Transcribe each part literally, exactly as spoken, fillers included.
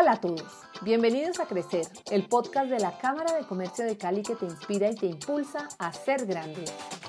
Hola a todos, bienvenidos a Crecer, el podcast de la Cámara de Comercio de Cali que te inspira y te impulsa a ser grande.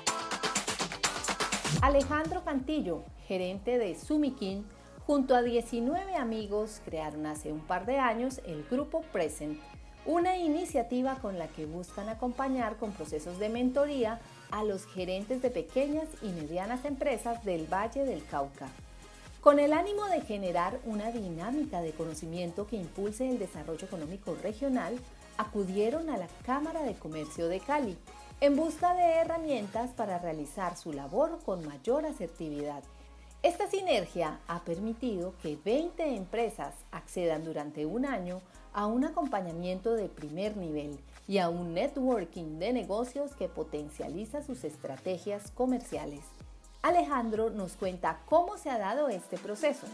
Alejandro Cantillo, gerente de Sumikin, junto a diecinueve amigos crearon hace un par de años el Grupo Present, una iniciativa con la que buscan acompañar con procesos de mentoría a los gerentes de pequeñas y medianas empresas del Valle del Cauca, con el ánimo de generar una dinámica de conocimiento que impulse el desarrollo económico regional. Acudieron a la Cámara de Comercio de Cali en busca de herramientas para realizar su labor con mayor asertividad. Esta sinergia ha permitido que veinte empresas accedan durante un año a un acompañamiento de primer nivel y a un networking de negocios que potencializa sus estrategias comerciales. Alejandro nos cuenta cómo se ha dado este proceso.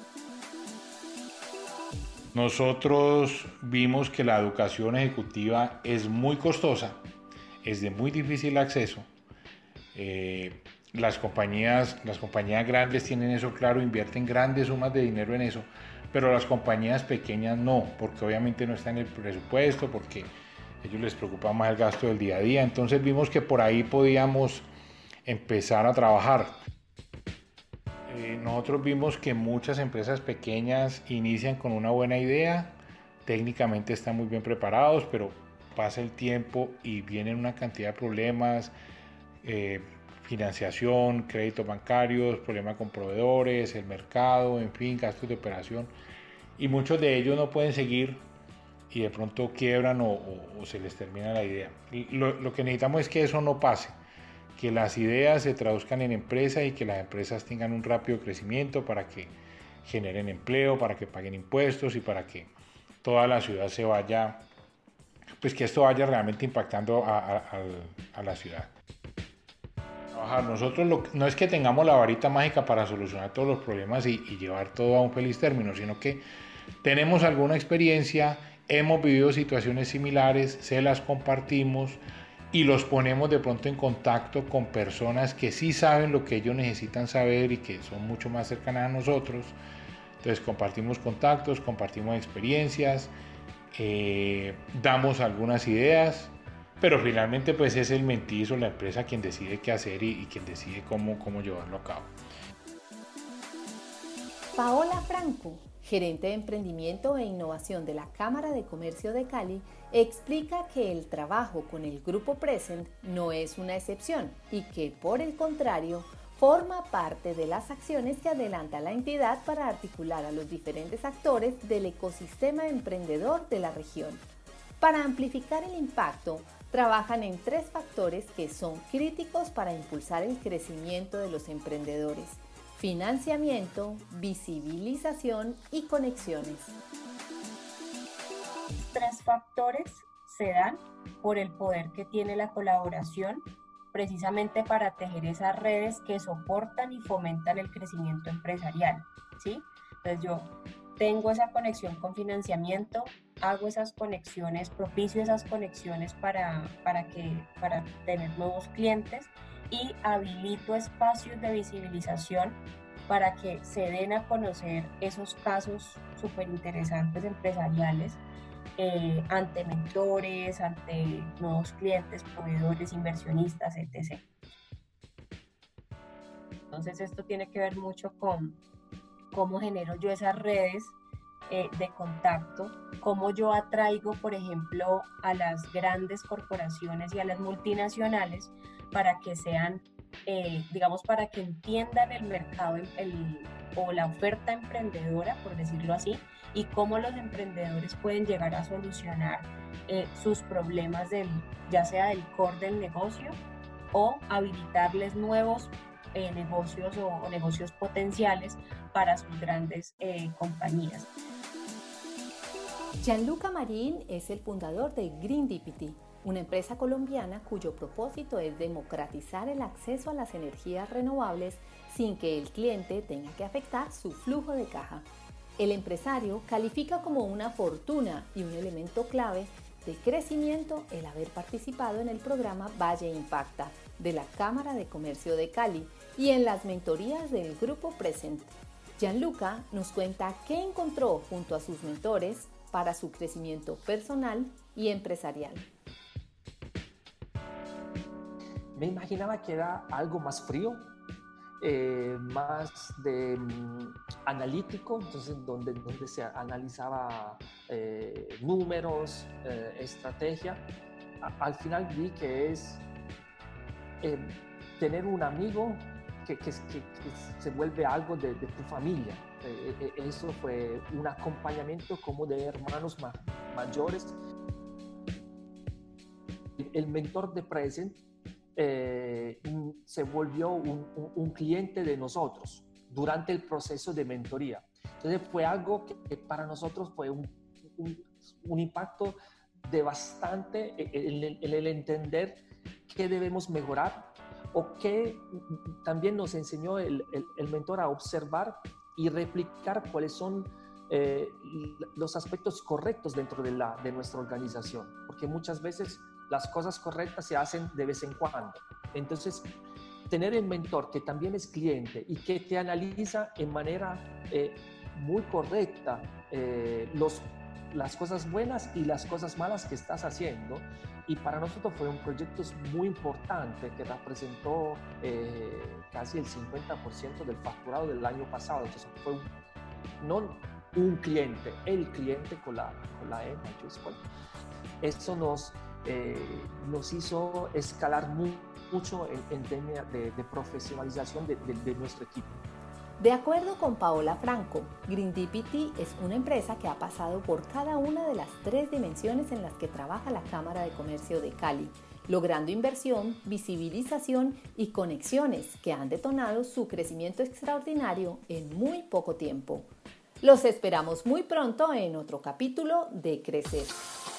Nosotros vimos que la educación ejecutiva es muy costosa, es de muy difícil acceso. Eh, las compañías, las compañías grandes tienen eso claro, invierten grandes sumas de dinero en eso, pero las compañías pequeñas no, porque obviamente no está en el presupuesto, porque a ellos les preocupa más el gasto del día a día. Entonces vimos que por ahí podíamos empezar a trabajar. Eh, nosotros vimos que muchas empresas pequeñas inician con una buena idea, técnicamente están muy bien preparados, pero pasa el tiempo y vienen una cantidad de problemas, eh, financiación, créditos bancarios, problemas con proveedores, el mercado, en fin, gastos de operación, y muchos de ellos no pueden seguir y de pronto quiebran o, o, o se les termina la idea. Lo, lo que necesitamos es que eso no pase, que las ideas se traduzcan en empresas y que las empresas tengan un rápido crecimiento para que generen empleo, para que paguen impuestos y para que toda la ciudad se vaya, pues que esto vaya realmente impactando a, a, a, a la ciudad. Nosotros lo, no es que tengamos la varita mágica para solucionar todos los problemas y, y llevar todo a un feliz término, sino que tenemos alguna experiencia, hemos vivido situaciones similares, se las compartimos y los ponemos de pronto en contacto con personas que sí saben lo que ellos necesitan saber y que son mucho más cercanas a nosotros. Entonces compartimos contactos, compartimos experiencias, eh, damos algunas ideas, pero finalmente pues es el mentizo, la empresa quien decide qué hacer y, y quien decide cómo, cómo llevarlo a cabo. Paola Franco, gerente de emprendimiento e innovación de la Cámara de Comercio de Cali, explica que el trabajo con el Grupo Present no es una excepción y que, por el contrario, forma parte de las acciones que adelanta la entidad para articular a los diferentes actores del ecosistema emprendedor de la región. Para amplificar el impacto, trabajan en tres factores que son críticos para impulsar el crecimiento de los emprendedores: financiamiento, visibilización y conexiones. Tres factores se dan por el poder que tiene la colaboración, precisamente para tejer esas redes que soportan y fomentan el crecimiento empresarial, ¿sí? Entonces yo tengo esa conexión con financiamiento, hago esas conexiones, propicio esas conexiones para, para, que, para tener nuevos clientes y habilito espacios de visibilización para que se den a conocer esos casos súper interesantes empresariales eh, ante mentores, ante nuevos clientes, proveedores, inversionistas, etcétera. Entonces esto tiene que ver mucho con cómo genero yo esas redes eh, de contacto, cómo yo atraigo, por ejemplo, a las grandes corporaciones y a las multinacionales para que sean, eh, digamos, para que entiendan el mercado el, o la oferta emprendedora, por decirlo así, y cómo los emprendedores pueden llegar a solucionar eh, sus problemas, del, ya sea del core del negocio o habilitarles nuevos eh, negocios o, o negocios potenciales para sus grandes eh, compañías. Gianluca Marín es el fundador de Greendipity, una empresa colombiana cuyo propósito es democratizar el acceso a las energías renovables sin que el cliente tenga que afectar su flujo de caja. El empresario califica como una fortuna y un elemento clave de crecimiento el haber participado en el programa Valle Impacta de la Cámara de Comercio de Cali y en las mentorías del Grupo Present. Gianluca nos cuenta qué encontró junto a sus mentores para su crecimiento personal y empresarial. Me imaginaba que era algo más frío, eh, más de um, analítico, entonces donde, donde se analizaba eh, números, eh, estrategia. A, al final vi que es eh, tener un amigo que, que, que, que se vuelve algo de, de tu familia. Eh, eh, eso fue un acompañamiento como de hermanos ma mayores. El, el mentor de Present Eh, se volvió un, un, un cliente de nosotros durante el proceso de mentoría. Entonces fue algo que, que para nosotros fue un, un, un impacto devastante en el, en el entender qué debemos mejorar o qué también nos enseñó el, el, el mentor a observar y replicar cuáles son eh, los aspectos correctos dentro de, la, de nuestra organización, porque muchas veces las cosas correctas se hacen de vez en cuando. Entonces, tener el mentor que también es cliente y que te analiza en manera eh, muy correcta eh, los, las cosas buenas y las cosas malas que estás haciendo. Y para nosotros fue un proyecto muy importante que representó eh, casi el cincuenta por ciento del facturado del año pasado. Entonces, fue un, no un cliente, el cliente con la, con la E mayúscula. Eso nos... Eh, nos hizo escalar muy, mucho en, en tema de, de profesionalización de, de, de nuestro equipo. De acuerdo con Paola Franco, GreenDPT es una empresa que ha pasado por cada una de las tres dimensiones en las que trabaja la Cámara de Comercio de Cali, logrando inversión, visibilización y conexiones que han detonado su crecimiento extraordinario en muy poco tiempo. Los esperamos muy pronto en otro capítulo de Crecer.